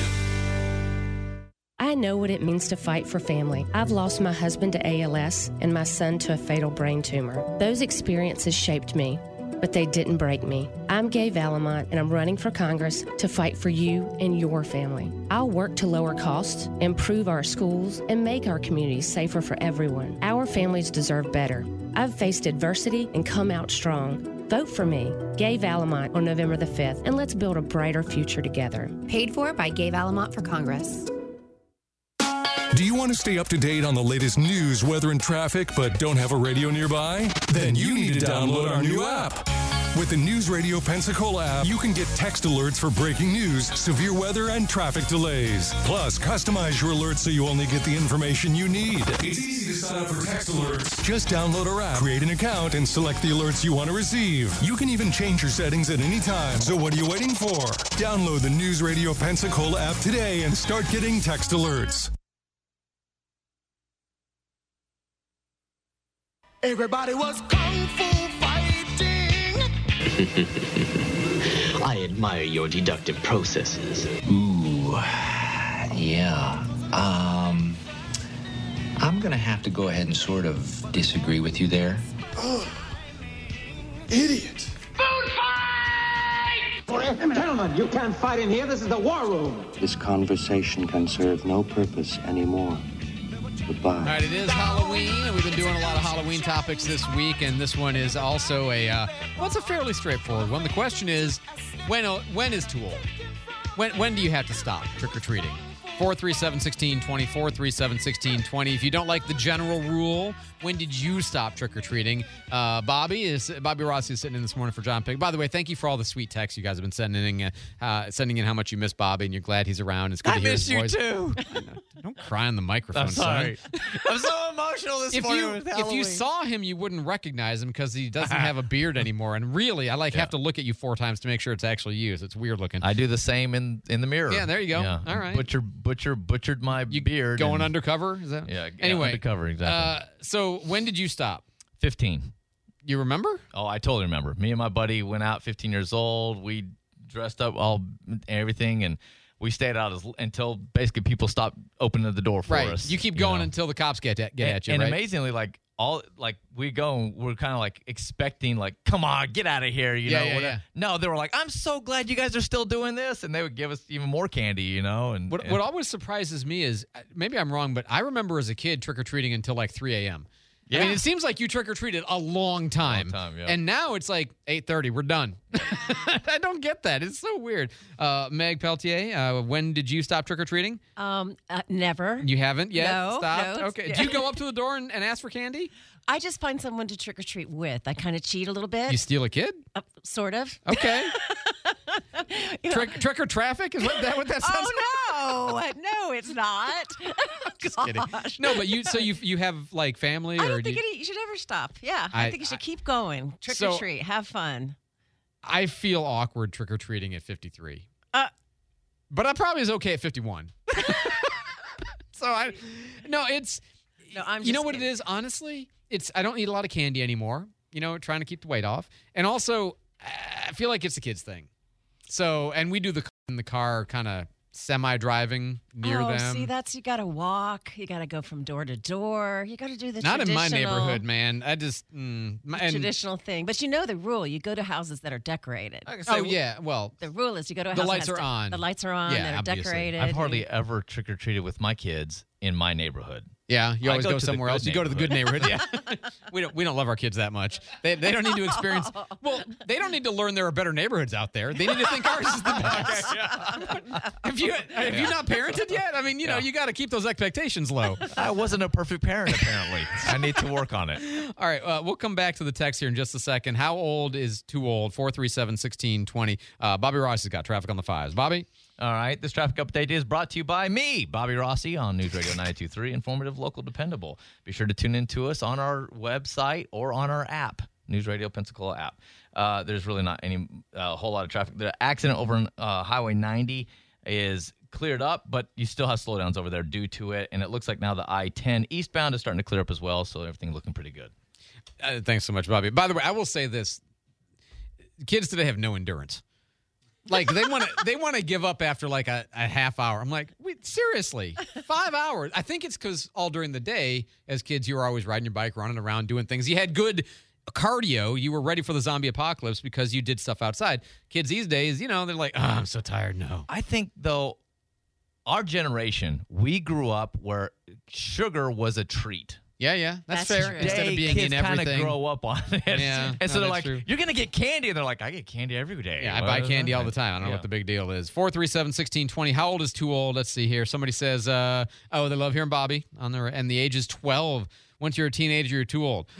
Speaker 11: I know what it means to fight for family. I've lost my husband to A L S and my son to a fatal brain tumor. Those experiences shaped me, but they didn't break me. I'm Gay Valamont, and I'm running for Congress to fight for you and your family. I'll work to lower costs, improve our schools, and make our communities safer for everyone. Our families deserve better. I've faced adversity and come out strong. Vote for me, Gay Valamont, on November the fifth, and let's build a brighter future together.
Speaker 12: Paid for by Gay Valamont for Congress.
Speaker 23: Do you want to stay up to date on the latest news, weather, and traffic, but don't have a radio nearby? Then you need to download our new app. With the News Radio Pensacola app, you can get text alerts for breaking news, severe weather, and traffic delays. Plus, customize your alerts so you only get the information you need. It's easy to sign up for text alerts. Just download our app, create an account, and select the alerts you want to receive. You can even change your settings at any time. So what are you waiting for? Download the News Radio Pensacola app today and start getting text alerts.
Speaker 13: Everybody was kung fu fighting.
Speaker 14: I admire your deductive processes. Ooh, yeah. Um, I'm gonna have to go ahead and sort of disagree with you there.
Speaker 13: Oh, idiot.
Speaker 14: Food fight!
Speaker 15: Gentlemen, you can't fight in here. This is the war room.
Speaker 21: This conversation can serve no purpose anymore. Goodbye.
Speaker 27: All right, it is Halloween, and we've been doing a lot of Halloween topics this week, and this one is also a, uh, well, it's a fairly straightforward one. The question is, when when is too old? When when do you have to stop trick-or-treating? four three seven, one six two zero, four three seven, one six two zero. If you don't like the general rule, when did you stop trick-or-treating? Uh, Bobby is Bobby Rossi is sitting in this morning for John Pig. By the way, thank you for all the sweet texts you guys have been sending in, uh, sending in how much you miss Bobby, and you're glad he's around. It's good
Speaker 16: I
Speaker 27: to hear
Speaker 16: miss
Speaker 27: his
Speaker 16: you
Speaker 27: voice.
Speaker 16: too.
Speaker 27: Don't cry on the microphone,
Speaker 16: I'm sorry.
Speaker 27: son.
Speaker 16: I'm so emotional this
Speaker 27: if
Speaker 16: morning
Speaker 27: you,
Speaker 16: with
Speaker 27: If
Speaker 16: Halloween.
Speaker 27: you saw him, you wouldn't recognize him because he doesn't have a beard anymore. And really, I like
Speaker 16: Yeah.
Speaker 27: have to look at you four times to make sure it's actually you. So it's weird looking.
Speaker 16: I do the same in, in the mirror.
Speaker 27: Yeah, there you go. All right.
Speaker 16: Butcher, butcher, butchered my beard.
Speaker 27: Going
Speaker 16: and-
Speaker 27: undercover? Is that?
Speaker 16: Yeah. yeah,
Speaker 27: Anyway,
Speaker 16: undercover, exactly.
Speaker 27: Uh, so when did you stop?
Speaker 16: fifteen.
Speaker 27: You remember?
Speaker 16: Oh, I totally remember. Me and my buddy went out, fifteen years old. We dressed up all everything, and we stayed out as, until basically people stopped opening the door for
Speaker 27: Right.
Speaker 16: us.
Speaker 27: You keep going
Speaker 16: know?
Speaker 27: until the cops get at, get
Speaker 16: and,
Speaker 27: at you.
Speaker 16: and
Speaker 27: right?
Speaker 16: amazingly, like all like we go, and we're kind of like expecting, like, come on, get out of here, you
Speaker 27: Yeah,
Speaker 16: know?
Speaker 27: yeah,
Speaker 16: whatever.
Speaker 27: yeah.
Speaker 16: No, they were like, I'm so glad you guys are still doing this, and they would give us even more candy, you know. And
Speaker 27: What,
Speaker 16: and,
Speaker 27: what always surprises me is, maybe I'm wrong, but I remember as a kid trick-or-treating until like three a.m. I mean,
Speaker 16: Yeah.
Speaker 27: it seems like you trick-or-treated a long time.
Speaker 16: Long time, yeah.
Speaker 27: And now it's like eight thirty. We're done. I don't get that. It's so weird. Uh, Meg Peltier, uh, when did you stop trick-or-treating?
Speaker 29: Um, uh, never.
Speaker 27: You haven't yet
Speaker 29: No,
Speaker 27: stopped?
Speaker 29: no,
Speaker 27: Okay.
Speaker 29: it's-
Speaker 27: Do you go up to the door and, and ask for candy?
Speaker 29: I just find someone to trick or treat with. I kind of cheat a little bit.
Speaker 27: You steal a kid?
Speaker 29: Uh, sort of.
Speaker 27: Okay. Trick, trick or traffic? Is what that what that sounds like?
Speaker 29: Oh no, no, it's not.
Speaker 27: Just kidding. No, but you so you you have like family
Speaker 29: I
Speaker 27: or
Speaker 29: don't
Speaker 27: do
Speaker 29: think
Speaker 27: you,
Speaker 29: it, you should ever stop. Yeah, I,
Speaker 27: I-
Speaker 29: think you should
Speaker 27: I-
Speaker 29: keep going. Trick
Speaker 27: So-
Speaker 29: or treat, have fun.
Speaker 27: I feel awkward trick or treating at fifty-three.
Speaker 29: Uh,
Speaker 27: But I probably is okay at fifty-one. So I no, it's
Speaker 29: no, I'm.
Speaker 27: you know
Speaker 29: just
Speaker 27: what it
Speaker 29: kidding.
Speaker 27: is, honestly? It's I don't eat a lot of candy anymore. you know, trying to keep the weight off. And also, I feel like it's a kid's thing. So, and we do the in the car kind of semi-driving near
Speaker 29: oh,
Speaker 27: them.
Speaker 29: see, that's you got to walk. You got to go from door to door. You got to do the
Speaker 27: Not in my
Speaker 29: traditional-
Speaker 27: neighborhood, man. I just mm, my- and-
Speaker 29: traditional thing. But you know the rule. You go to houses that are decorated.
Speaker 27: Oh yeah, well,
Speaker 29: the rule is you go to a
Speaker 16: The
Speaker 29: house that
Speaker 16: lights
Speaker 29: has
Speaker 16: are
Speaker 29: de-
Speaker 16: on.
Speaker 29: The lights are on.
Speaker 16: Yeah,
Speaker 29: that are
Speaker 16: obviously.
Speaker 29: decorated.
Speaker 16: I've hardly ever trick or treated with my kids in my neighborhood.
Speaker 27: Yeah, you
Speaker 16: I
Speaker 27: always
Speaker 16: go
Speaker 27: go,
Speaker 16: to the
Speaker 27: somewhere
Speaker 16: good
Speaker 27: else. You go to the good neighborhood.
Speaker 16: neighborhood.
Speaker 27: Yeah, we don't we don't love our kids that much. They they don't need to experience. Well, they don't need to learn there are better neighborhoods out there. They need to think ours is the best. Have you have you not parented yet? I mean, you know,
Speaker 16: Yeah.
Speaker 27: you got to keep those expectations low.
Speaker 16: I wasn't a perfect parent, apparently. I need to work on it.
Speaker 27: All right, uh, we'll come back to the text here in just a second. How old is too old? four three seven, one six two zero. Uh, Bobby Ross has got traffic on the fives. Bobby?
Speaker 16: All right, this traffic update is brought to you by me, Bobby Rossi, on News Radio ninety-two point three, informative, local, dependable. Be sure to tune in to us on our website or on our app, News Radio Pensacola app. Uh, there's really not any a uh, whole lot of traffic. The accident over on uh, Highway ninety is cleared up, but you still have slowdowns over there due to it, and it looks like now the I ten eastbound is starting to clear up as well, so everything's looking pretty good.
Speaker 27: Uh, thanks so much, Bobby. By the way, I will say this. Kids today have no endurance. Like they want to, they want to give up after like a, a half hour. I'm like, wait, seriously, five hours? I think it's because all during the day, as kids, you were always riding your bike, running around, doing things. You had good cardio. You were ready for the zombie apocalypse because you did stuff outside. Kids these days, you know, they're like, oh, I'm so tired. No,
Speaker 16: I think though, our generation, we grew up where sugar was a treat.
Speaker 27: Yeah, yeah, that's,
Speaker 16: That's
Speaker 27: fair.
Speaker 16: true.
Speaker 27: Instead of
Speaker 16: Today,
Speaker 27: being
Speaker 16: kids
Speaker 27: in
Speaker 16: kinda
Speaker 27: everything,
Speaker 16: grow up on it.
Speaker 27: Yeah,
Speaker 16: And so
Speaker 27: no,
Speaker 16: they're
Speaker 27: that's
Speaker 16: like,
Speaker 27: true.
Speaker 16: you're going to get candy. And they're like, I get candy every day.
Speaker 27: Yeah, I buy
Speaker 16: What?
Speaker 27: candy all the time. I don't know
Speaker 16: Yeah.
Speaker 27: what the big deal is. four three seven, one six two zero. How old is too old? Let's see here. Somebody says, uh, oh, they love hearing Bobby on there, and the age is twelve. Once you're a teenager, you're too old.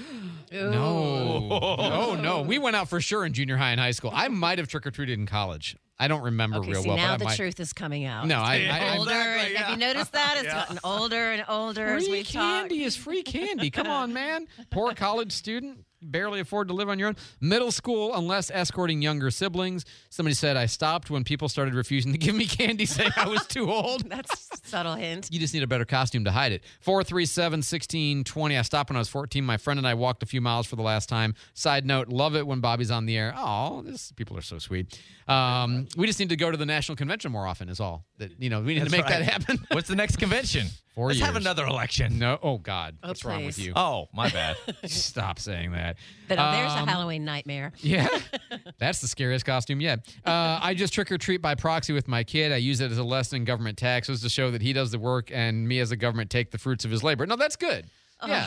Speaker 27: No. No, no. We went out for sure in junior high and high school. I might have trick-or-treated in college. I don't remember
Speaker 29: Okay,
Speaker 27: real
Speaker 29: see,
Speaker 27: well.
Speaker 29: now
Speaker 27: but I
Speaker 29: the
Speaker 27: might...
Speaker 29: truth is coming out.
Speaker 27: No, I-
Speaker 29: It's
Speaker 27: I-
Speaker 29: getting older.
Speaker 27: Exactly,
Speaker 29: and
Speaker 27: yeah.
Speaker 29: Have you noticed that? It's
Speaker 27: Yeah.
Speaker 29: gotten older and older as
Speaker 27: Free
Speaker 29: we've talked.
Speaker 27: candy is free candy. Come on, man. Poor college student. Barely afford to live on your own. Middle school, unless escorting younger siblings. Somebody said, I stopped when people started refusing to give me candy, saying I was too old.
Speaker 29: That's a subtle hint.
Speaker 27: You just need a better costume to hide it. four three seven, one six two zero. I stopped when I was fourteen. My friend and I walked a few miles for the last time. Side note, love it when Bobby's on the air. Oh, this people are so sweet. Um, we just need to go to the national convention more often is all. That you know, we need
Speaker 16: That's
Speaker 27: to make
Speaker 16: right.
Speaker 27: that happen.
Speaker 16: What's the next convention?
Speaker 27: Four
Speaker 16: Let's
Speaker 27: years.
Speaker 16: have another election.
Speaker 27: No. Oh, God.
Speaker 29: Oh,
Speaker 27: What's wrong with
Speaker 29: please.
Speaker 27: you?
Speaker 16: Oh, my bad.
Speaker 27: Stop saying that.
Speaker 29: But oh, there's
Speaker 27: Um,
Speaker 29: a Halloween nightmare.
Speaker 27: Yeah, that's the scariest costume yet. Uh, I just trick or treat by proxy with my kid. I use it as a lesson in government taxes to show that he does the work and me as a government take the fruits of his labor. No, that's good. Yeah.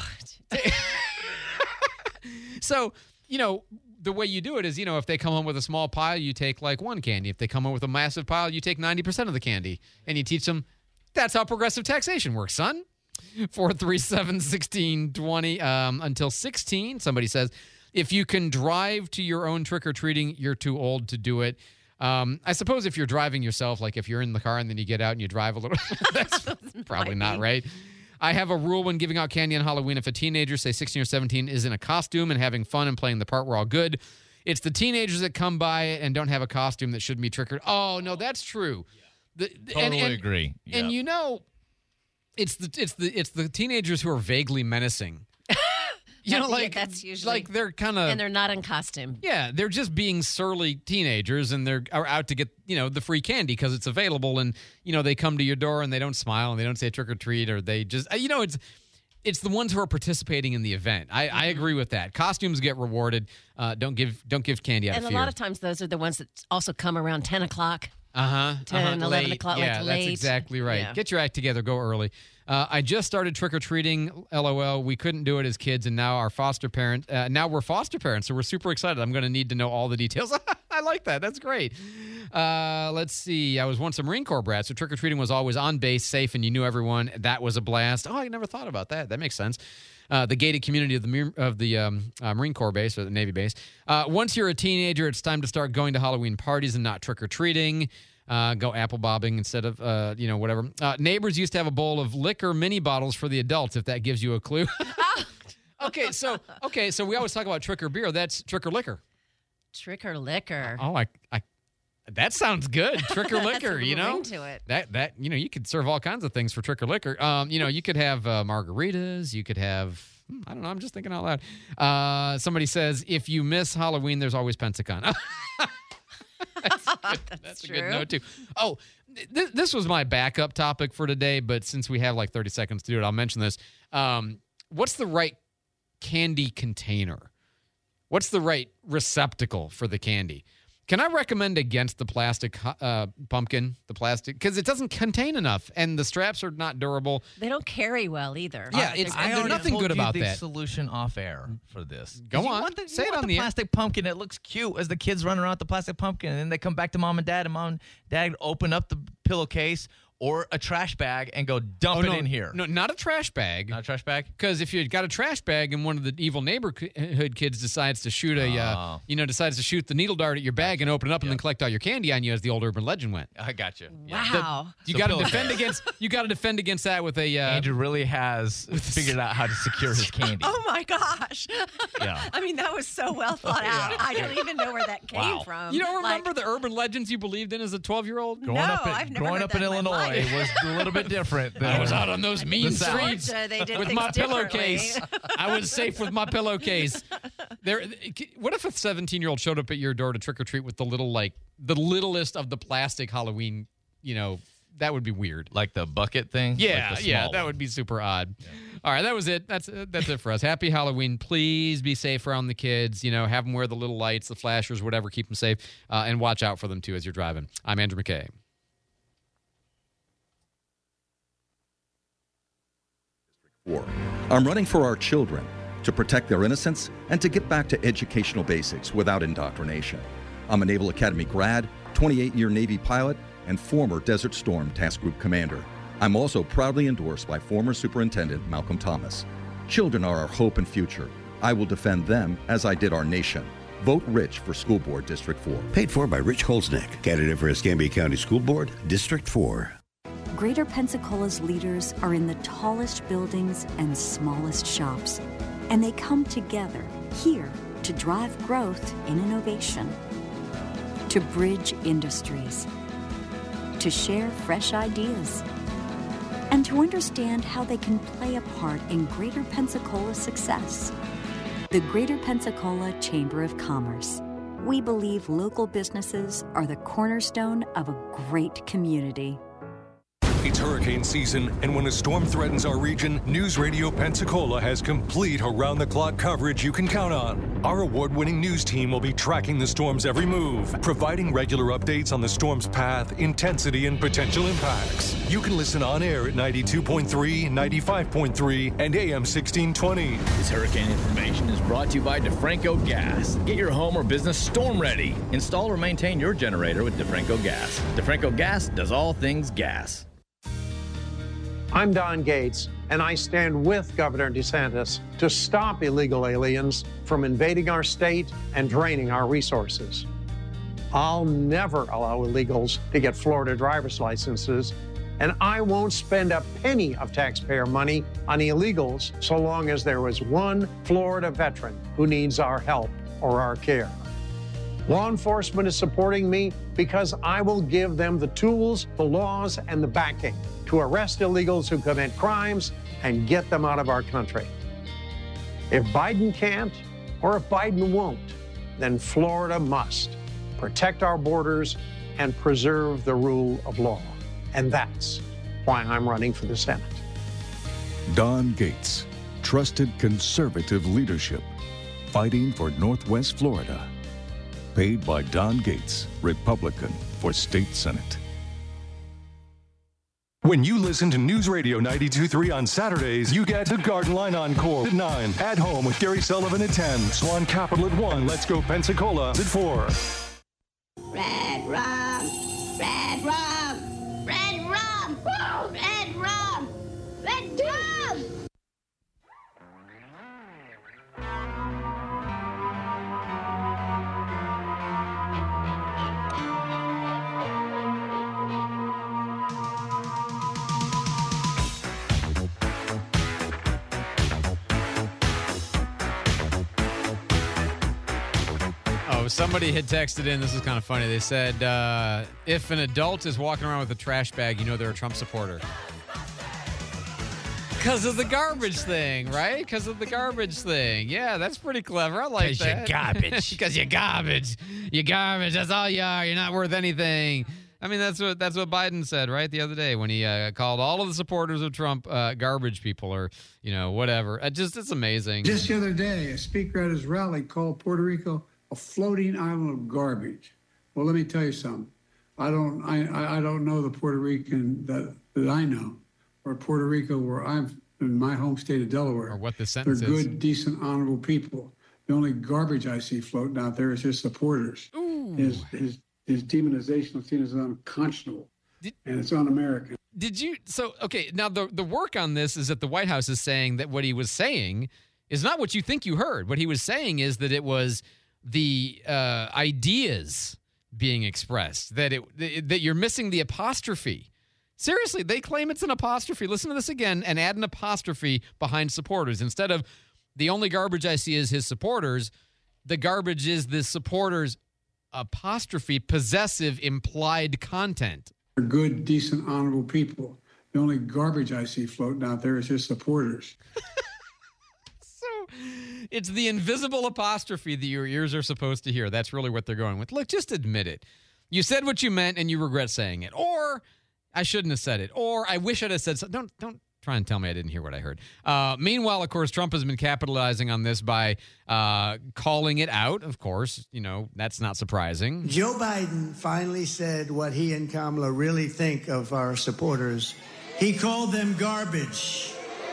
Speaker 27: So, you know, the way you do it is, you know, if they come home with a small pile, you take like one candy. If they come home with a massive pile, you take ninety percent of the candy. And you teach them that's how progressive taxation works, son. four three seven, one six two zero. Um, until sixteen, somebody says, if you can drive to your own trick-or-treating, you're too old to do it. Um, I suppose if you're driving yourself, like if you're in the car and then you get out and you drive a little, that's probably not right. I have a rule when giving out candy on Halloween. If a teenager, say sixteen or seventeen, is in a costume and having fun and playing the part, we're all good. It's the teenagers that come by and don't have a costume that shouldn't be trickered. Oh, no, that's true. The,
Speaker 16: Totally
Speaker 27: and, and,
Speaker 16: agree.
Speaker 27: And
Speaker 16: Yeah.
Speaker 27: you know, it's the it's the it's the teenagers who are vaguely menacing. You know,
Speaker 29: That's-
Speaker 27: like
Speaker 29: yeah, that's usually
Speaker 27: like they're kind of
Speaker 29: and they're not in costume.
Speaker 27: yeah, they're just being surly teenagers, and they're are out to get you know the free candy because it's available, and you know they come to your door and they don't smile and they don't say trick or treat, or they just you know it's it's the ones who are participating in the event. I, I agree with that. Costumes get rewarded. Uh, don't give don't give candy out
Speaker 29: And
Speaker 27: of
Speaker 29: a
Speaker 27: fear.
Speaker 29: lot of times those are the ones that also come around ten o'clock.
Speaker 27: Uh-huh.
Speaker 29: ten,
Speaker 27: uh-huh.
Speaker 29: eleven
Speaker 27: Late.
Speaker 29: o'clock,
Speaker 27: Yeah,
Speaker 29: like
Speaker 27: that's
Speaker 29: late.
Speaker 27: exactly right.
Speaker 29: Yeah.
Speaker 27: Get your act together. Go early. Uh, I just started trick-or-treating, LOL. We couldn't do it as kids, and now our foster parent, uh, now we're foster parents, so we're super excited. I'm going to need to know all the details. I like that. That's great. Uh, let's see. I was once a Marine Corps brat, so trick-or-treating was always on base, safe, and you knew everyone. That was a blast. Oh, I never thought about that. That makes sense. Uh, the gated community of the Mar- of the um, uh, Marine Corps base or the Navy base. Uh, once you're a teenager, it's time to start going to Halloween parties and not trick-or-treating. Uh, go apple bobbing instead of, uh, you know, whatever. Uh, neighbors used to have a bowl of liquor mini bottles for the adults, if that gives you a clue. okay, so okay, so we always talk about trick or beer. That's trick or liquor.
Speaker 29: Trick or liquor.
Speaker 27: Oh, I, I that sounds good. Trick or
Speaker 29: That's a
Speaker 27: liquor,
Speaker 29: little
Speaker 27: you know.
Speaker 29: ring to it.
Speaker 27: That that you know, you could serve all kinds of things for trick or liquor. Um, you know, you could have uh, margaritas. You could have Hmm, I don't know. I'm just thinking out loud. Uh, somebody says, if you miss Halloween, there's always Pensacon. That's, good. That's, That's a good note, too. Oh, th- this was my backup topic for today, but since we have like thirty seconds to do it, I'll mention this. Um, what's the right candy container? What's the right receptacle for the candy? Can I recommend against the plastic uh, pumpkin, the plastic, because it doesn't contain enough, and the straps are not durable.
Speaker 29: They don't carry well either.
Speaker 27: Yeah, it's
Speaker 16: I
Speaker 27: there's nothing
Speaker 16: told
Speaker 27: good
Speaker 16: you
Speaker 27: about
Speaker 16: the
Speaker 27: that.
Speaker 16: Solution off air for this.
Speaker 27: Go
Speaker 16: You
Speaker 27: on,
Speaker 16: want the,
Speaker 27: say
Speaker 16: you
Speaker 27: it
Speaker 16: want
Speaker 27: on
Speaker 16: the
Speaker 27: the air.
Speaker 16: plastic pumpkin. It looks cute as the kids run around with the plastic pumpkin, and then they come back to mom and dad, and mom and dad open up the pillowcase or a trash bag and go dump
Speaker 27: Oh,
Speaker 16: it
Speaker 27: no,
Speaker 16: in here.
Speaker 27: No, not a trash bag.
Speaker 16: Not a trash bag?
Speaker 27: Because if you got a trash bag and one of the evil neighborhood kids decides to shoot a, uh,
Speaker 16: Oh.
Speaker 27: you know, decides to shoot the needle dart at your bag and open it up and then collect all your candy on you, as the old urban legend went.
Speaker 16: I got you.
Speaker 29: Wow.
Speaker 27: You
Speaker 16: So
Speaker 27: got to
Speaker 16: pillow
Speaker 27: defend
Speaker 16: case.
Speaker 27: against. You got to defend against that with a. Uh,
Speaker 16: Andrew really has figured out how to secure his candy.
Speaker 29: Oh my gosh.
Speaker 16: Yeah.
Speaker 29: I mean, that was so well thought out.
Speaker 16: Yeah.
Speaker 29: I don't even know where that came
Speaker 16: Wow.
Speaker 29: from.
Speaker 27: you don't
Speaker 29: Like,
Speaker 27: remember the urban legends you believed in as a twelve-year-old?
Speaker 16: Growing
Speaker 29: No,
Speaker 16: up in,
Speaker 29: I've never
Speaker 16: growing
Speaker 29: heard
Speaker 16: up
Speaker 29: that
Speaker 16: in
Speaker 29: in my
Speaker 16: Illinois
Speaker 29: life.
Speaker 16: was a little bit different. Than
Speaker 27: I was out on those mean
Speaker 16: the South.
Speaker 27: streets
Speaker 29: Georgia, they did
Speaker 27: with
Speaker 29: things
Speaker 27: my
Speaker 29: differently.
Speaker 27: pillowcase. I was safe with my pillowcase. There. What if a seventeen-year-old showed up at your door to trick or treat with the little, like, the littlest of the plastic Halloween? You know, that would be weird.
Speaker 16: Like the bucket thing?
Speaker 27: Yeah,
Speaker 16: Like the
Speaker 27: yeah,
Speaker 16: small
Speaker 27: that
Speaker 16: one.
Speaker 27: would be super odd. All right, that was it. That's uh, that's it for us. Happy Halloween. Please be safe around the kids. You know, have them wear the little lights, the flashers, whatever. Keep them safe, uh, and watch out for them too as you're driving. I'm Andrew McKay.
Speaker 3: I'm running for our children to protect their innocence and to get back to educational basics without indoctrination. I'm a Naval Academy grad, twenty-eight-year Navy pilot, and former Desert Storm Task Group commander. I'm also proudly endorsed by former Superintendent Malcolm Thomas. Children are our hope and future. I will defend them as I did our nation. Vote Rich for School Board District four.
Speaker 10: Paid for by Rich Holznick, candidate for Escambia County School Board, District four.
Speaker 4: Greater Pensacola's leaders are in the tallest buildings and smallest shops, and they come together here to drive growth in innovation, to bridge industries, to share fresh ideas, and to understand how they can play a part in Greater Pensacola's success. The Greater Pensacola Chamber of Commerce. We believe local businesses are the cornerstone of a great community.
Speaker 23: It's hurricane season, and when a storm threatens our region, News Radio Pensacola has complete around-the-clock coverage you can count on. Our award-winning news team will be tracking the storm's every move, providing regular updates on the storm's path, intensity, and potential impacts. You can listen on air at ninety-two point three, ninety-five point three, and A M sixteen twenty.
Speaker 5: This hurricane information is brought to you by DeFranco Gas. Get your home or business storm ready. Install or maintain your generator with DeFranco Gas. DeFranco Gas does all things gas.
Speaker 6: I'm Don Gates, and I stand with Governor DeSantis to stop illegal aliens from invading our state and draining our resources. I'll never allow illegals to get Florida driver's licenses, and I won't spend a penny of taxpayer money on illegals so long as there is one Florida veteran who needs our help or our care. Law enforcement is supporting me because I will give them the tools, the laws, and the backing to arrest illegals who commit crimes and get them out of our country. If Biden can't, or if Biden won't, then Florida must protect our borders and preserve the rule of law. And that's why I'm running for the Senate.
Speaker 22: Don Gates, trusted conservative leadership, fighting for Northwest Florida. Paid by Don Gates, Republican for State Senate.
Speaker 23: When you listen to News Radio ninety-two point three on Saturdays, you get the Garden Line Encore at nine, At Home with Gary Sullivan at ten, Swan Capital at one, Let's Go Pensacola at four.
Speaker 24: Red rum, red rum, red rum, red rum, red rum.
Speaker 27: Oh, somebody had texted in. This is kind of funny. They said, uh, if an adult is walking around with a trash bag, you know they're a Trump supporter. Because of the garbage thing, right? Because of the garbage thing. Yeah, that's pretty clever. I like that.
Speaker 16: Because you're garbage.
Speaker 27: Because you're garbage. You're garbage. That's all you are. You're not worth anything. I mean, that's what that's what Biden said, right, the other day when he uh, called all of the supporters of Trump uh, garbage people or, you know, whatever. It just, it's amazing.
Speaker 1: Just the other day, a speaker at his rally called Puerto Rico a floating island of garbage. Well, let me tell you something. I don't I, I don't know the Puerto Rican that, that I know, or Puerto Rico where I'm in my home state of Delaware.
Speaker 27: Or what the sentence
Speaker 1: They're
Speaker 27: is.
Speaker 1: good, decent, honorable people. The only garbage I see floating out there is his supporters.
Speaker 27: Ooh.
Speaker 1: His, his, his demonization of seen as unconscionable, Did, and it's un-American.
Speaker 27: Did you, so, okay, now the, the work on this is that the White House is saying that what he was saying is not what you think you heard. What he was saying is that it was the uh, ideas being expressed, that it that you're missing the apostrophe. Seriously, they claim it's an apostrophe. Listen to this again and add an apostrophe behind supporters. Instead of the only garbage I see is his supporters, the garbage is the supporters' apostrophe, possessive, implied content.
Speaker 1: They're good, decent, honorable people. The only garbage I see floating out there is his supporters.
Speaker 27: It's the invisible apostrophe that your ears are supposed to hear. That's really what they're going with. Look, just admit it. You said what you meant and you regret saying it. Or I shouldn't have said it. Or I wish I'd have said something. Don't, don't try and tell me I didn't hear what I heard. Uh, meanwhile, of course, Trump has been capitalizing on this by uh, calling it out. Of course, you know, that's not surprising.
Speaker 7: Joe Biden finally said what he and Kamala really think of our supporters. He called them garbage.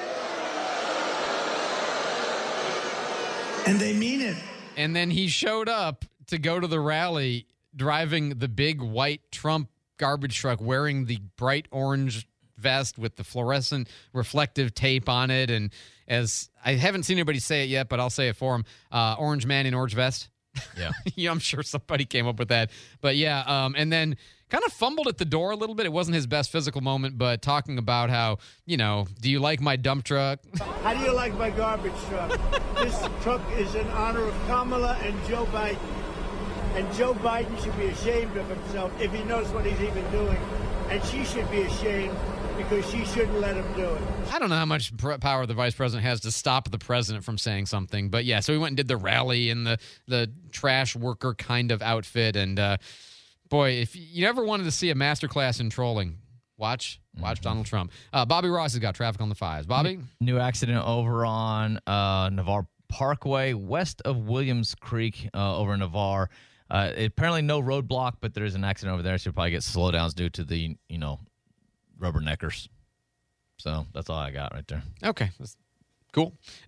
Speaker 7: And they mean it.
Speaker 27: And then he showed up to go to the rally driving the big white Trump garbage truck, wearing the bright orange vest with the fluorescent reflective tape on it. And as I haven't seen anybody say it yet, but I'll say it for him, uh, orange man in orange vest.
Speaker 16: Yeah.
Speaker 27: Yeah, I'm sure somebody came up with that. But yeah, um, and then kind of fumbled at the door a little bit. It wasn't his best physical moment, but talking about how, you know, do you like my dump truck?
Speaker 7: How do you like my garbage truck? This truck is in honor of Kamala and Joe Biden. And Joe Biden should be ashamed of himself if he knows what he's even doing. And she should be ashamed because she shouldn't let him do it.
Speaker 27: I don't know how much pr- power the vice president has to stop the president from saying something. But yeah, so we went and did the rally in the, the trash worker kind of outfit. And uh, boy, if you ever wanted to see a masterclass in trolling, watch watch mm-hmm. Donald Trump. Uh, Bobby Ross has got traffic on the fives. Bobby?
Speaker 16: New accident over on uh, Navarre Parkway, west of Williams Creek uh, over in Navarre. Uh, apparently no roadblock, but there is an accident over there, so you'll probably get slowdowns due to the, you know, rubberneckers. So that's all I got right there.
Speaker 27: Okay. That's cool.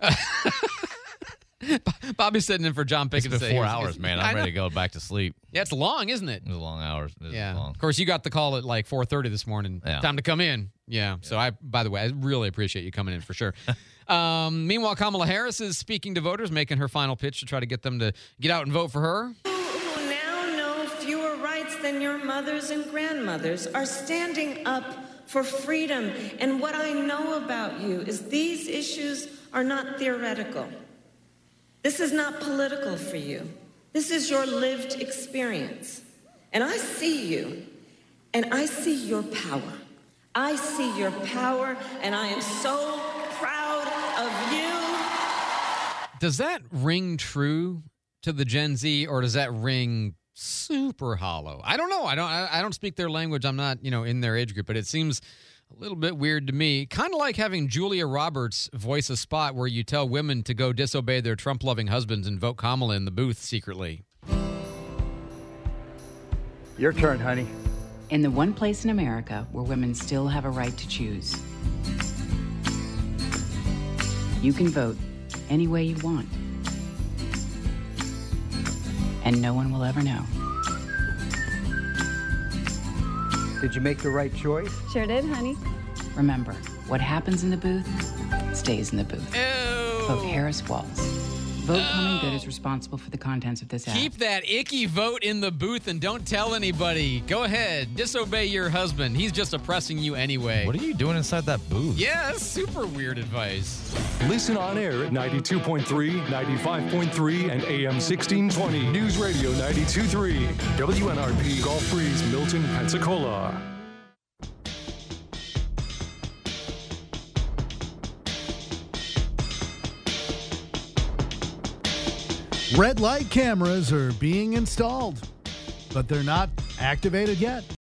Speaker 27: Bobby's sitting in for John Pickett.
Speaker 16: It's been four hours, man. I'm ready to go back to sleep.
Speaker 27: Yeah, it's long, isn't it?
Speaker 16: It's long hours. It's
Speaker 27: yeah.
Speaker 16: long.
Speaker 27: Of course, you got the call at like four thirty this morning.
Speaker 16: Yeah.
Speaker 27: Time to come in. Yeah. yeah. So I, by the way, I really appreciate you coming in for sure. um, meanwhile, Kamala Harris is speaking to voters, making her final pitch to try to get them to get out and vote for her.
Speaker 8: Who now know fewer rights than your mothers and grandmothers are standing up for freedom. And what I know about you is these issues are not theoretical. This is not political for you. This is your lived experience. And I see you, and I see your power. I see your power, and I am so proud of you.
Speaker 27: Does that ring true to the Gen Z, or does that ring super hollow? I don't know. I don't I don't speak their language. I'm not, you know, in their age group, but it seems a little bit weird to me. Kind of like having Julia Roberts voice a spot where you tell women to go disobey their Trump-loving husbands and vote Kamala in the booth secretly.
Speaker 18: Your turn, honey.
Speaker 19: In the one place in America where women still have a right to choose, you can vote any way you want. And no one will ever know.
Speaker 18: Did you make the right choice?
Speaker 19: Sure did, honey. Remember, what happens in the booth stays in the booth.
Speaker 27: Ew.
Speaker 19: Vote Harris Walls. Vote Common Good is responsible for the contents of this app.
Speaker 27: Keep that icky vote in the booth and don't tell anybody. Go ahead. Disobey your husband. He's just oppressing you anyway.
Speaker 16: What are you doing inside that booth?
Speaker 27: Yeah, that's super weird advice.
Speaker 23: Listen on air at ninety-two point three, ninety-five point three, and A M sixteen twenty. News Radio ninety-two point three. W N R P Gulf Breeze, Milton, Pensacola.
Speaker 2: Red light cameras are being installed, but they're not activated yet.